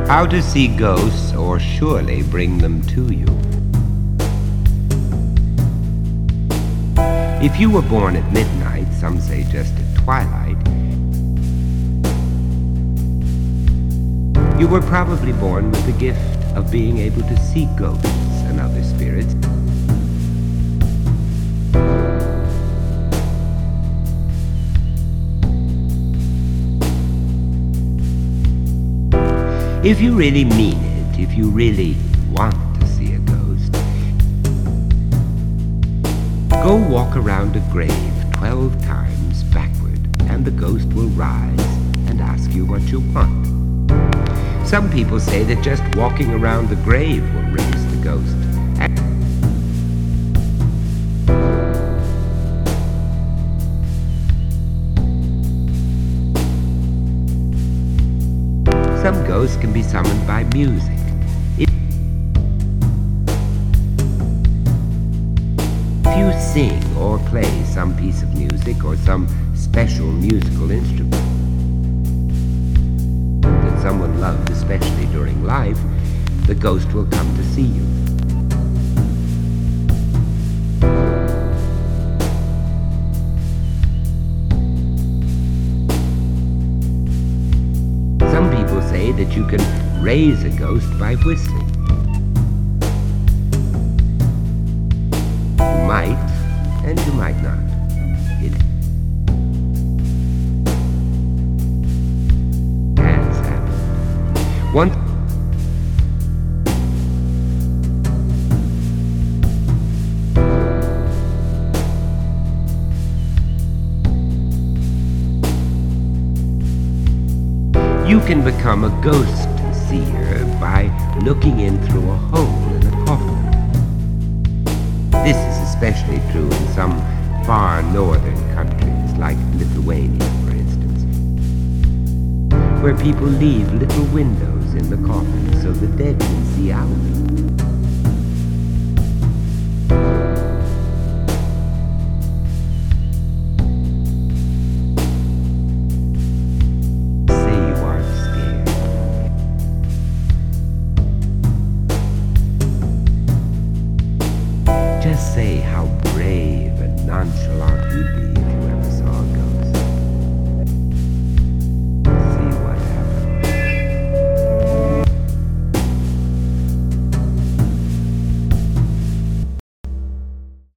How to see ghosts or surely bring them to you. If you were born at midnight, some say just at twilight, you were probably born with the gift of being able to see ghosts and other spirits. If you really mean it, if you really want to see a ghost, go walk around a grave 12 times backward, and the ghost will rise and ask you what you want. Some people say that just walking around the grave will raise the ghost. Some ghosts can be summoned by music. If you sing or play some piece of music or some special musical instrument that someone loved, especially during life, the ghost will come to see you. Some people say that you can raise a ghost by whistling. You might, and you might not. It has happened. Once you can become a ghost seer by looking in through a hole in a coffin. This is especially true in some far northern countries, like Lithuania, for instance, where people leave little windows in the coffin so the dead can see out. Just say how brave and nonchalant